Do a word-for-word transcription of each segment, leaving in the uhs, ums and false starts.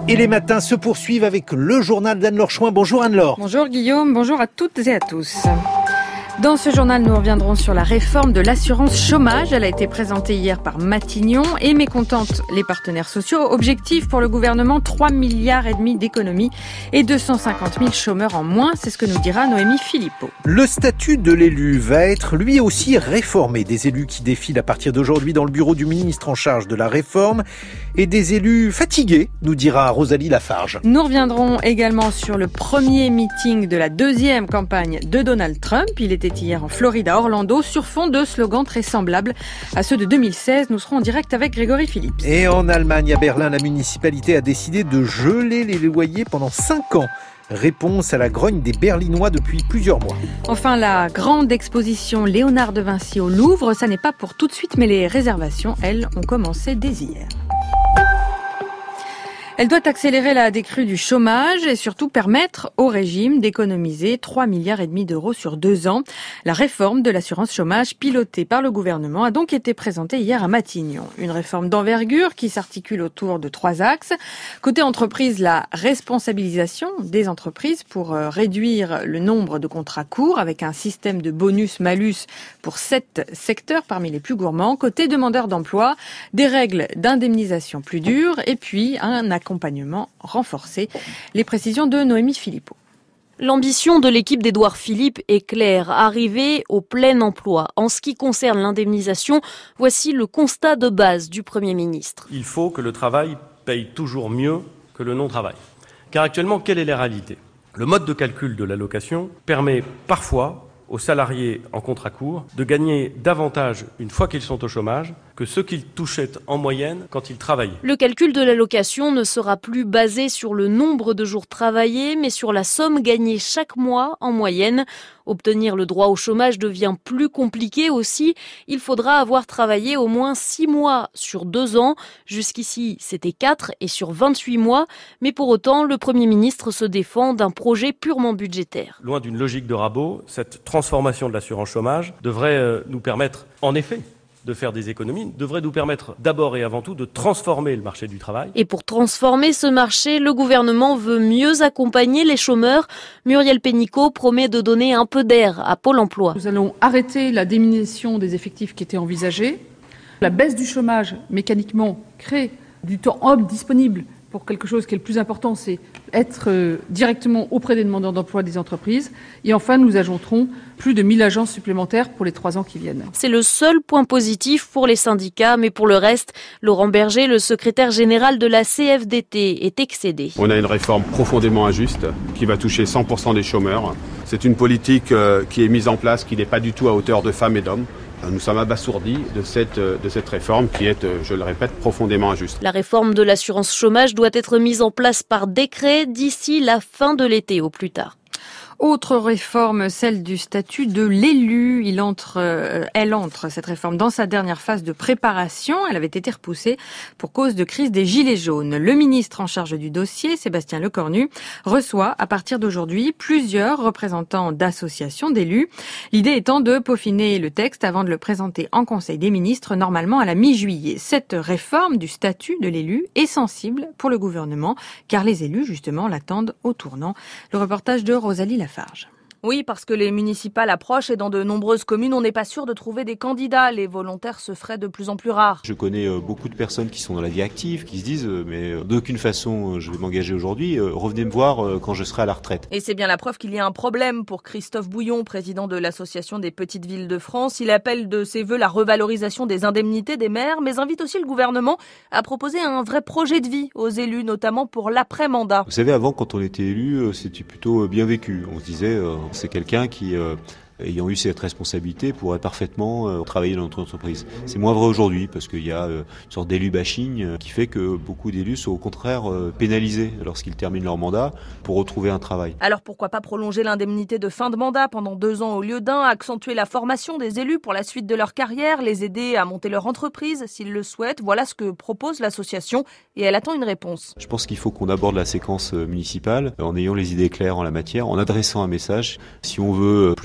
Et les matins se poursuivent avec le journal d'Anne-Laure Chouin. Bonjour Anne-Laure. Bonjour Guillaume, bonjour à toutes et à tous. Dans ce journal, nous reviendrons sur la réforme de l'assurance chômage. Elle a été présentée hier par Matignon et mécontente les partenaires sociaux. Objectif pour le gouvernement, trois milliards et demi d'économies et deux cent cinquante mille chômeurs en moins. C'est ce que nous dira Noémie Philippot. Le statut de l'élu va être lui aussi réformé. Des élus qui défilent à partir d'aujourd'hui dans le bureau du ministre en charge de la réforme et des élus fatigués, nous dira Rosalie Lafarge. Nous reviendrons également sur le premier meeting de la deuxième campagne de Donald Trump. Il était hier en Floride à Orlando sur fond de slogans très semblables à ceux de deux mille seize. Nous serons en direct avec Grégory Phillips. Et en Allemagne, à Berlin, la municipalité a décidé de geler les loyers pendant cinq ans. Réponse à la grogne des Berlinois depuis plusieurs mois. Enfin, la grande exposition Léonard de Vinci au Louvre, ça n'est pas pour tout de suite, mais les réservations, elles, ont commencé dès hier. Elle doit accélérer la décrue du chômage et surtout permettre au régime d'économiser trois milliards et demi d'euros sur deux ans. La réforme de l'assurance chômage pilotée par le gouvernement a donc été présentée hier à Matignon. Une réforme d'envergure qui s'articule autour de trois axes. Côté entreprise, la responsabilisation des entreprises pour réduire le nombre de contrats courts avec un système de bonus-malus pour sept secteurs parmi les plus gourmands. Côté demandeurs d'emploi, des règles d'indemnisation plus dures et puis un accompagnement accompagnement renforcé. Les précisions de Noémie Philippot. L'ambition de l'équipe d'Édouard Philippe est claire, arriver au plein emploi. En ce qui concerne l'indemnisation, voici le constat de base du Premier ministre. Il faut que le travail paye toujours mieux que le non-travail. Car actuellement, quelle est la réalité ? Le mode de calcul de l'allocation permet parfois aux salariés en contrat court de gagner davantage une fois qu'ils sont au chômage que ce qu'ils touchaient en moyenne quand ils travaillaient. Le calcul de l'allocation ne sera plus basé sur le nombre de jours travaillés, mais sur la somme gagnée chaque mois en moyenne. Obtenir le droit au chômage devient plus compliqué aussi. Il faudra avoir travaillé au moins six mois sur deux ans. Jusqu'ici, c'était quatre et sur vingt-huit mois. Mais pour autant, le Premier ministre se défend d'un projet purement budgétaire. Loin d'une logique de rabot, cette transformation de l'assurance chômage devrait nous permettre, en effet, de faire des économies, devrait nous permettre d'abord et avant tout de transformer le marché du travail. Et pour transformer ce marché, le gouvernement veut mieux accompagner les chômeurs. Muriel Pénicaud promet de donner un peu d'air à Pôle emploi. Nous allons arrêter la diminution des effectifs qui étaient envisagés. La baisse du chômage, mécaniquement, crée du temps homme disponible pour quelque chose qui est le plus important, c'est être euh, directement auprès des demandeurs d'emploi des entreprises. Et enfin, nous ajouterons plus de mille agences supplémentaires pour les trois ans qui viennent. C'est le seul point positif pour les syndicats, mais pour le reste, Laurent Berger, le secrétaire général de la C F D T, est excédé. On a une réforme profondément injuste qui va toucher cent pour cent des chômeurs. C'est une politique euh, qui est mise en place qui n'est pas du tout à hauteur de femmes et d'hommes. Nous sommes abasourdis de cette, de cette réforme qui est, je le répète, profondément injuste. La réforme de l'assurance chômage doit être mise en place par décret d'ici la fin de l'été au plus tard. Autre réforme, celle du statut de l'élu. Il entre, euh, elle entre, cette réforme, dans sa dernière phase de préparation. Elle avait été repoussée pour cause de crise des Gilets jaunes. Le ministre en charge du dossier, Sébastien Lecornu, reçoit à partir d'aujourd'hui plusieurs représentants d'associations d'élus. L'idée étant de peaufiner le texte avant de le présenter en Conseil des ministres, normalement à la mi-juillet. Cette réforme du statut de l'élu est sensible pour le gouvernement, car les élus, justement, l'attendent au tournant. Le reportage de Rosalie Lafarge. Oui, parce que les municipales approchent et dans de nombreuses communes, on n'est pas sûr de trouver des candidats. Les volontaires se feraient de plus en plus rares. Je connais beaucoup de personnes qui sont dans la vie active, qui se disent « mais d'aucune façon je vais m'engager aujourd'hui, revenez me voir quand je serai à la retraite ». Et c'est bien la preuve qu'il y a un problème pour Christophe Bouillon, président de l'Association des petites villes de France. Il appelle de ses vœux la revalorisation des indemnités des maires, mais invite aussi le gouvernement à proposer un vrai projet de vie aux élus, notamment pour l'après-mandat. Vous savez, avant, quand on était élu, c'était plutôt bien vécu. On se disait... Euh, c'est quelqu'un qui, euh, ayant eu cette responsabilité, pourrait parfaitement euh, travailler dans notre entreprise. C'est moins vrai aujourd'hui parce qu'il y a euh, une sorte d'élu bashing euh, qui fait que beaucoup d'élus sont au contraire euh, pénalisés lorsqu'ils terminent leur mandat pour retrouver un travail. Alors pourquoi pas prolonger l'indemnité de fin de mandat pendant deux ans au lieu d'un, accentuer la formation des élus pour la suite de leur carrière, les aider à monter leur entreprise s'ils le souhaitent. Voilà ce que propose l'association et elle attend une réponse. Je pense qu'il faut qu'on aborde la séquence municipale en ayant les idées claires en la matière, en adressant un message. Si on veut plus d'élus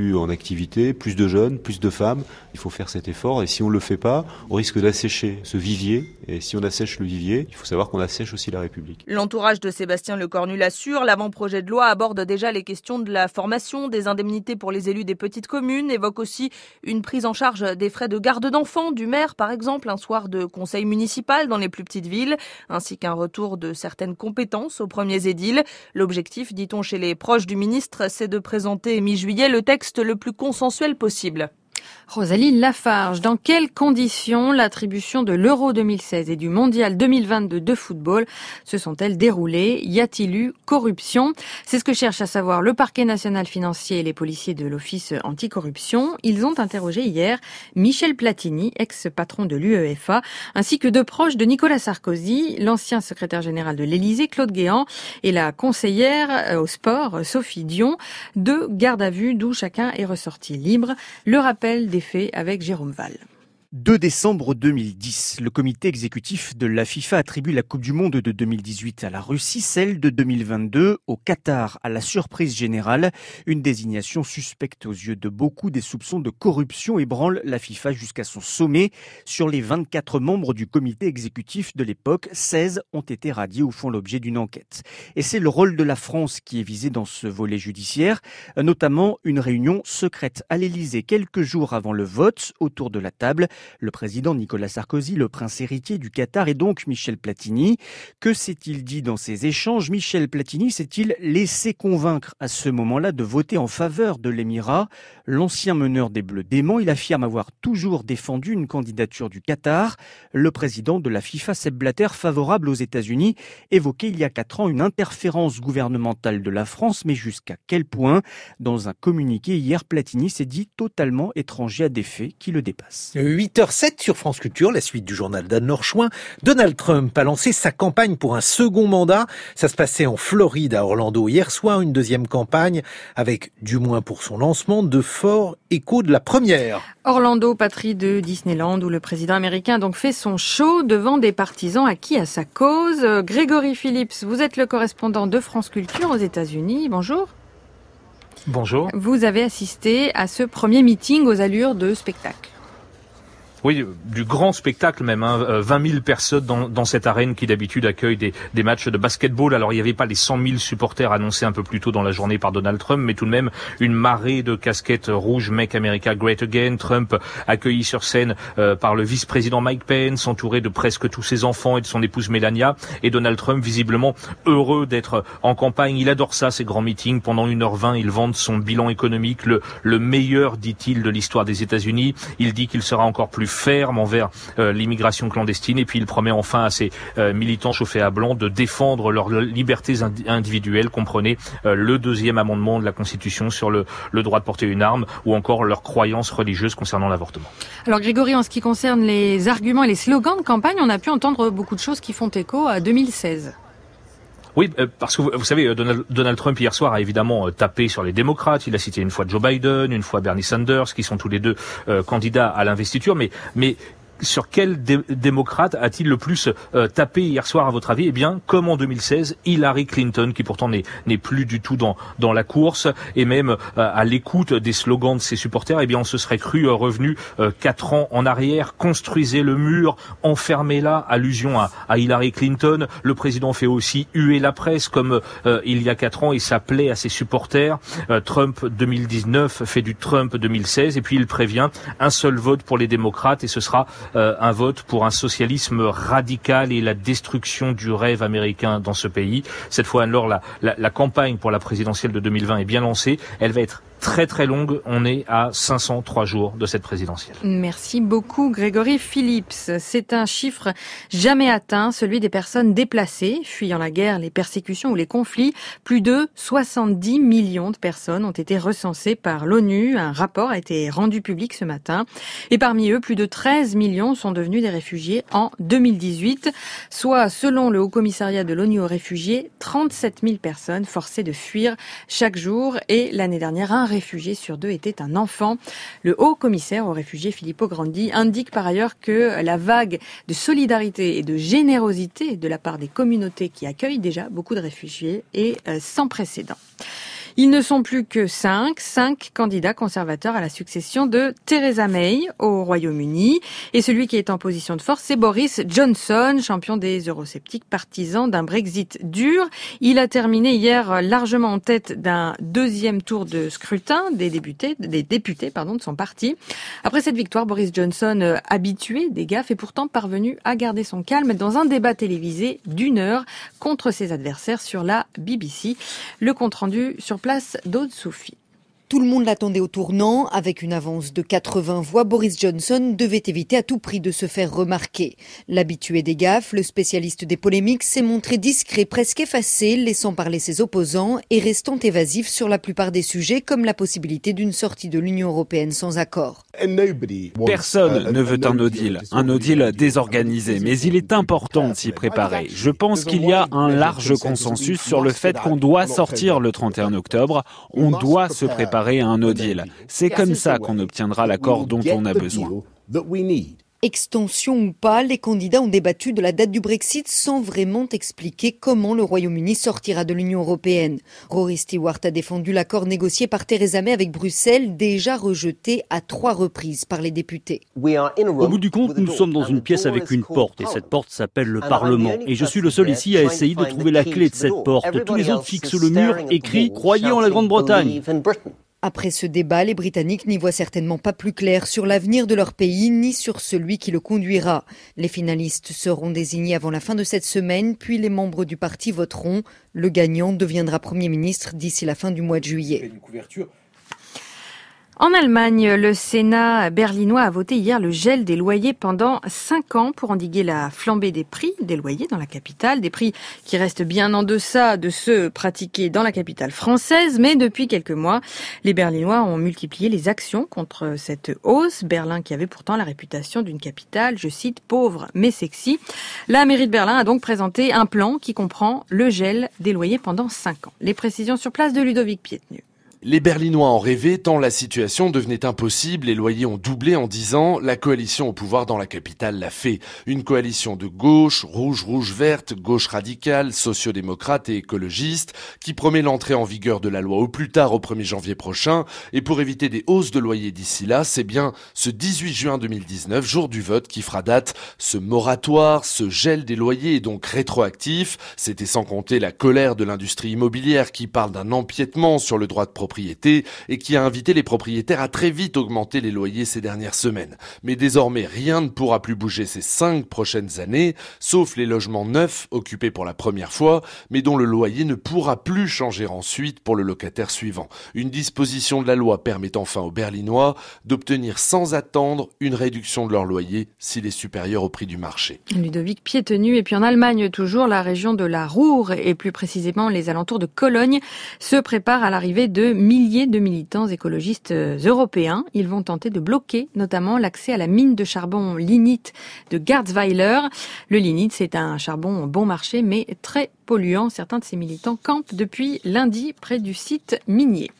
plus en activité, plus de jeunes, plus de femmes. Il faut faire cet effort et si on ne le fait pas, on risque d'assécher ce vivier. Et si on assèche le vivier, il faut savoir qu'on assèche aussi la République. L'entourage de Sébastien Lecornu l'assure, l'avant-projet de loi aborde déjà les questions de la formation, des indemnités pour les élus des petites communes, évoque aussi une prise en charge des frais de garde d'enfants du maire, par exemple, un soir de conseil municipal dans les plus petites villes, ainsi qu'un retour de certaines compétences aux premiers édiles. L'objectif, dit-on chez les proches du ministre, c'est de présenter mi-juillet le texte le plus consensuel possible. Rosalie Lafarge, dans quelles conditions l'attribution de l'Euro deux mille seize et du Mondial deux mille vingt-deux de football se sont-elles déroulées? Y a-t-il eu corruption? C'est ce que cherche à savoir le parquet national financier et les policiers de l'Office anticorruption. Ils ont interrogé hier Michel Platini, ex-patron de l'U E F A, ainsi que deux proches de Nicolas Sarkozy, l'ancien secrétaire général de l'Élysée, Claude Guéant, et la conseillère au sport, Sophie Dion. Deux gardes à vue d'où chacun est ressorti libre. Le rappel des faits avec Jérôme Val. deux décembre deux mille dix, le comité exécutif de la FIFA attribue la Coupe du Monde de deux mille dix-huit à la Russie, celle de deux mille vingt-deux au Qatar, à la surprise générale. Une désignation suspecte aux yeux de beaucoup. Des soupçons de corruption ébranlent la FIFA jusqu'à son sommet. Sur les vingt-quatre membres du comité exécutif de l'époque, seize ont été radiés ou font l'objet d'une enquête. Et c'est le rôle de la France qui est visé dans ce volet judiciaire, notamment une réunion secrète à l'Élysée quelques jours avant le vote autour de la table. Le président Nicolas Sarkozy, le prince héritier du Qatar et donc Michel Platini. Que s'est-il dit dans ces échanges? Michel Platini s'est-il laissé convaincre à ce moment-là de voter en faveur de l'Émirat? L'ancien meneur des Bleus dément, il affirme avoir toujours défendu une candidature du Qatar. Le président de la FIFA, Sepp Blatter, favorable aux États-Unis, évoquait il y a quatre ans une interférence gouvernementale de la France, mais jusqu'à quel point? Dans un communiqué hier, Platini s'est dit totalement étranger à des faits qui le dépassent. huit heures zéro sept sur France Culture, la suite du journal d'Anne-Laure Chouin. Donald Trump a lancé sa campagne pour un second mandat. Ça se passait en Floride, à Orlando, hier soir. Une deuxième campagne avec, du moins pour son lancement, de forts échos de la première. Orlando, patrie de Disneyland, où le président américain a donc fait son show devant des partisans acquis à sa cause. Grégory Phillips, vous êtes le correspondant de France Culture aux États-Unis. Bonjour. Bonjour. Vous avez assisté à ce premier meeting aux allures de spectacle. Oui, du grand spectacle même, hein, vingt mille personnes dans, dans cette arène qui d'habitude accueille des, des matchs de basketball. Alors il n'y avait pas les cent mille supporters annoncés un peu plus tôt dans la journée par Donald Trump, mais tout de même une marée de casquettes rouges, Make America Great Again. Trump accueilli sur scène euh, par le vice-président Mike Pence, entouré de presque tous ses enfants et de son épouse Melania. Et Donald Trump visiblement heureux d'être en campagne. Il adore ça, ces grands meetings. Pendant une heure vingt, il vante son bilan économique, le, le meilleur, dit-il, de l'histoire des États-Unis. Il dit qu'il sera encore plus ferme envers euh, l'immigration clandestine et puis il promet enfin à ses euh, militants chauffés à blanc de défendre leurs libertés indi- individuelles, comprenez euh, le deuxième amendement de la Constitution sur le, le droit de porter une arme ou encore leurs croyances religieuses concernant l'avortement. Alors Grégory, en ce qui concerne les arguments et les slogans de campagne, on a pu entendre beaucoup de choses qui font écho à deux mille seize. Oui, parce que vous, vous savez, Donald, Donald Trump hier soir a évidemment tapé sur les démocrates. Il a cité une fois Joe Biden, une fois Bernie Sanders, qui sont tous les deux euh, candidats à l'investiture. Mais, mais sur quel dé- démocrate a-t-il le plus euh, tapé hier soir à votre avis? Eh bien, comme en deux mille seize, Hillary Clinton, qui pourtant n'est, n'est plus du tout dans, dans la course, et même euh, à l'écoute des slogans de ses supporters, eh bien, on se serait cru euh, revenu euh, quatre ans en arrière. Construisez le mur, enfermez-la, allusion à, à Hillary Clinton. Le président fait aussi huer la presse, comme euh, il y a quatre ans, et s'appelait à ses supporters. Euh, Trump deux mille dix-neuf fait du Trump deux mille seize, et puis il prévient un seul vote pour les démocrates, et ce sera Euh, un vote pour un socialisme radical et la destruction du rêve américain dans ce pays. Cette fois, alors, la, la, la campagne pour la présidentielle de deux mille vingt est bien lancée. Elle va être très très longue. On est à cinq cent trois jours de cette présidentielle. Merci beaucoup Grégory Phillips. C'est un chiffre jamais atteint, celui des personnes déplacées, fuyant la guerre, les persécutions ou les conflits. Plus de soixante-dix millions de personnes ont été recensées par l'ONU. Un rapport a été rendu public ce matin. Et parmi eux, plus de treize millions sont devenus des réfugiés en deux mille dix-huit, soit, selon le Haut-Commissariat de l'ONU aux réfugiés, trente-sept mille personnes forcées de fuir chaque jour. Et l'année dernière, un réfugié sur deux était un enfant. Le haut-commissaire aux réfugiés, Filippo Grandi, indique par ailleurs que la vague de solidarité et de générosité de la part des communautés qui accueillent déjà beaucoup de réfugiés est sans précédent. Ils ne sont plus que cinq, cinq candidats conservateurs à la succession de Theresa May au Royaume-Uni. Et celui qui est en position de force, c'est Boris Johnson, champion des eurosceptiques partisans d'un Brexit dur. Il a terminé hier largement en tête d'un deuxième tour de scrutin des députés, des députés pardon, de son parti. Après cette victoire, Boris Johnson, habitué des gaffes, est pourtant parvenu à garder son calme dans un débat télévisé d'une heure contre ses adversaires sur la B B C. Le compte-rendu sur place d'Aude Soufi. Tout le monde l'attendait au tournant. Avec une avance de quatre-vingts voix, Boris Johnson devait éviter à tout prix de se faire remarquer. L'habitué des gaffes, le spécialiste des polémiques, s'est montré discret, presque effacé, laissant parler ses opposants et restant évasif sur la plupart des sujets, comme la possibilité d'une sortie de l'Union européenne sans accord. Personne ne veut un no deal, un no deal désorganisé, mais il est important de s'y préparer. Je pense qu'il y a un large consensus sur le fait qu'on doit sortir le trente et un octobre, on doit se préparer à un no deal. C'est comme ça qu'on obtiendra l'accord dont on a besoin. Extension ou pas, les candidats ont débattu de la date du Brexit sans vraiment expliquer comment le Royaume-Uni sortira de l'Union européenne. Rory Stewart a défendu l'accord négocié par Theresa May avec Bruxelles, déjà rejeté à trois reprises par les députés. Au bout du compte, nous sommes dans une pièce avec une porte, et cette porte s'appelle le Parlement. Et je suis le seul ici à essayer de trouver la clé de cette porte. Tous les autres fixent le mur et crient « Croyez en la Grande-Bretagne ». Après ce débat, les Britanniques n'y voient certainement pas plus clair sur l'avenir de leur pays, ni sur celui qui le conduira. Les finalistes seront désignés avant la fin de cette semaine, puis les membres du parti voteront. Le gagnant deviendra Premier ministre d'ici la fin du mois de juillet. En Allemagne, le Sénat berlinois a voté hier le gel des loyers pendant cinq ans pour endiguer la flambée des prix des loyers dans la capitale. Des prix qui restent bien en deçà de ceux pratiqués dans la capitale française. Mais depuis quelques mois, les Berlinois ont multiplié les actions contre cette hausse. Berlin qui avait pourtant la réputation d'une capitale, je cite, pauvre mais sexy. La mairie de Berlin a donc présenté un plan qui comprend le gel des loyers pendant cinq ans. Les précisions sur place de Ludovic Pietenu. Les Berlinois en rêvaient tant la situation devenait impossible, les loyers ont doublé en dix ans, la coalition au pouvoir dans la capitale l'a fait. Une coalition de gauche, rouge, rouge, verte, gauche radicale, sociodémocrate et écologiste, qui promet l'entrée en vigueur de la loi au plus tard au premier janvier prochain. Et pour éviter des hausses de loyers d'ici là, c'est bien ce dix-huit juin deux mille dix-neuf, jour du vote, qui fera date. Ce moratoire, ce gel des loyers est donc rétroactif. C'était sans compter la colère de l'industrie immobilière qui parle d'un empiètement sur le droit de propriété et qui a invité les propriétaires à très vite augmenter les loyers ces dernières semaines. Mais désormais, rien ne pourra plus bouger ces cinq prochaines années, sauf les logements neufs occupés pour la première fois, mais dont le loyer ne pourra plus changer ensuite pour le locataire suivant. Une disposition de la loi permet enfin aux Berlinois d'obtenir sans attendre une réduction de leur loyer s'il est supérieur au prix du marché. Ludovic Pietenu. Et puis en Allemagne, toujours, la région de la Ruhr et plus précisément les alentours de Cologne se prépare à l'arrivée de milliers de militants écologistes européens. Ils vont tenter de bloquer notamment l'accès à la mine de charbon lignite de Garzweiler. Le lignite, c'est un charbon bon marché mais très polluant. Certains de ces militants campent depuis lundi près du site minier.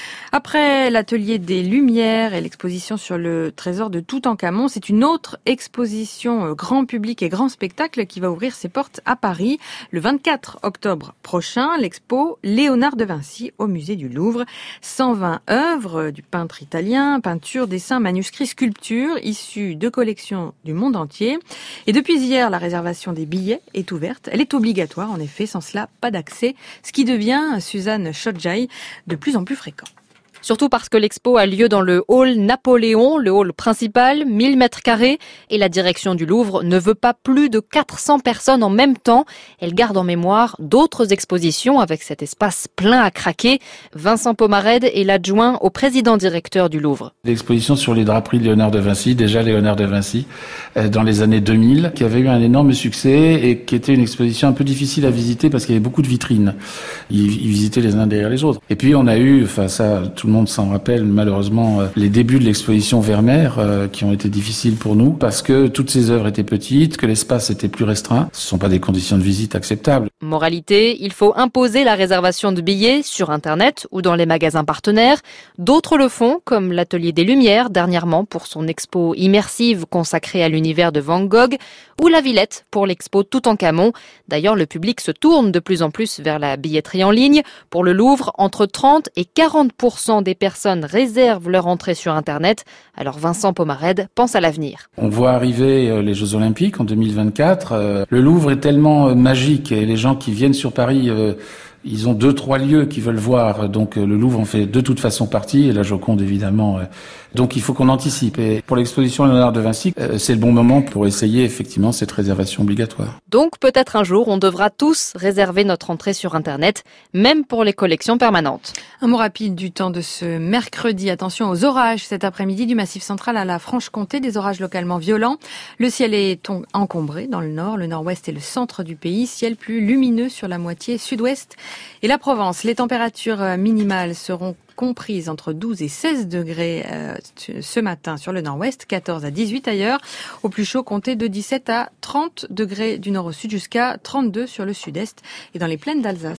Après l'atelier des Lumières et l'exposition sur le trésor de Toutankhamon, c'est une autre exposition grand public et grand spectacle qui va ouvrir ses portes à Paris le vingt-quatre octobre prochain. L'expo Léonard de Vinci au musée du Louvre. cent vingt œuvres du peintre italien, peintures, dessins, manuscrits, sculptures issues de collections du monde entier. Et depuis hier, la réservation des billets est ouverte. Elle est obligatoire en effet, sans cela, pas d'accès. Ce qui devient, Suzanne Chodjai, de plus en plus fréquent. Surtout parce que l'expo a lieu dans le hall Napoléon, le hall principal, mille mètres carrés, et la direction du Louvre ne veut pas plus de quatre cents personnes en même temps. Elle garde en mémoire d'autres expositions avec cet espace plein à craquer. Vincent Pomarède est l'adjoint au président directeur du Louvre. L'exposition sur les draperies de Léonard de Vinci, déjà Léonard de Vinci, dans les années deux mille, qui avait eu un énorme succès et qui était une exposition un peu difficile à visiter parce qu'il y avait beaucoup de vitrines. Ils, ils visitaient les uns derrière les autres. Et puis on a eu, enfin ça, tout le monde s'en rappelle malheureusement, euh, les débuts de l'exposition Vermeer euh, qui ont été difficiles pour nous parce que toutes ces œuvres étaient petites, que l'espace était plus restreint. Ce ne sont pas des conditions de visite acceptables. Moralité, il faut imposer la réservation de billets sur Internet ou dans les magasins partenaires. D'autres le font, comme l'Atelier des Lumières, dernièrement pour son expo immersive consacrée à l'univers de Van Gogh, ou la Villette pour l'expo Toutankhamon. D'ailleurs, le public se tourne de plus en plus vers la billetterie en ligne. Pour le Louvre, entre trente et quarante pour cent des personnes réservent leur entrée sur Internet. Alors Vincent Pomarède pense à l'avenir. On voit arriver les Jeux Olympiques en deux mille vingt-quatre. Le Louvre est tellement magique et les gens qui viennent sur Paris, euh, ils ont deux, trois lieux qu'ils veulent voir. Donc le Louvre en fait de toute façon partie et la Joconde évidemment. Euh. Donc il faut qu'on anticipe. Et pour l'exposition Léonard de Vinci, euh, c'est le bon moment pour essayer effectivement cette réservation obligatoire. Donc peut-être un jour, on devra tous réserver notre entrée sur Internet, même pour les collections permanentes. Un mot rapide du temps de ce mercredi. Attention aux orages cet après-midi du Massif central à la Franche-Comté, des orages localement violents. Le ciel est encombré dans le nord, le nord-ouest et le centre du pays. Ciel plus lumineux sur la moitié sud-ouest. Et la Provence, les températures minimales seront comprises entre douze et seize degrés euh, ce matin sur le nord-ouest, quatorze à dix-huit ailleurs. Au plus chaud, comptez de dix-sept à trente degrés du nord au sud jusqu'à trente-deux sur le sud-est et dans les plaines d'Alsace.